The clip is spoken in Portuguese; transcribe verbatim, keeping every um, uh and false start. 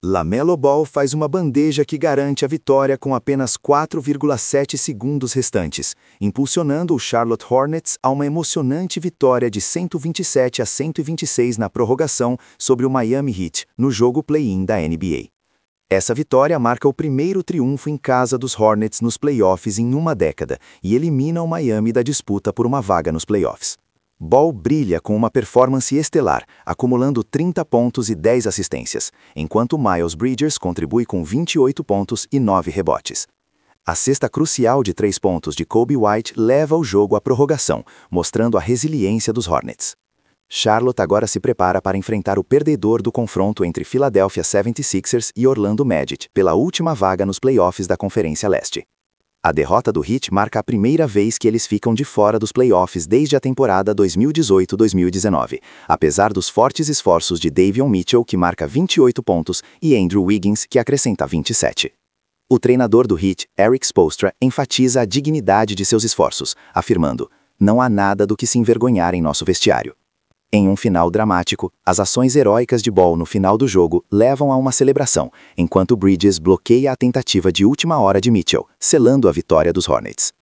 LaMelo Ball faz uma bandeja que garante a vitória com apenas quatro vírgula sete segundos restantes, impulsionando o Charlotte Hornets a uma emocionante vitória de cento e vinte e sete a cento e vinte e seis na prorrogação sobre o Miami Heat, no jogo play-in da N B A. Essa vitória marca o primeiro triunfo em casa dos Hornets nos playoffs em uma década e elimina o Miami da disputa por uma vaga nos playoffs. Ball brilha com uma performance estelar, acumulando trinta pontos e dez assistências, enquanto Miles Bridges contribui com vinte e oito pontos e nove rebotes. A cesta crucial de três pontos de Coby White leva o jogo à prorrogação, mostrando a resiliência dos Hornets. Charlotte agora se prepara para enfrentar o perdedor do confronto entre Philadelphia setenta e seis ers e Orlando Magic pela última vaga nos playoffs da Conferência Leste. A derrota do Heat marca a primeira vez que eles ficam de fora dos playoffs desde a temporada dois mil e dezoito dois mil e dezenove, apesar dos fortes esforços de Davion Mitchell, que marca vinte e oito pontos, e Andrew Wiggins, que acrescenta vinte e sete. O treinador do Heat, Eric Spoelstra, enfatiza a dignidade de seus esforços, afirmando: "Não há nada do que se envergonhar em nosso vestiário." Em um final dramático, as ações heróicas de Ball no final do jogo levam a uma celebração, enquanto Bridges bloqueia a tentativa de última hora de Mitchell, selando a vitória dos Hornets.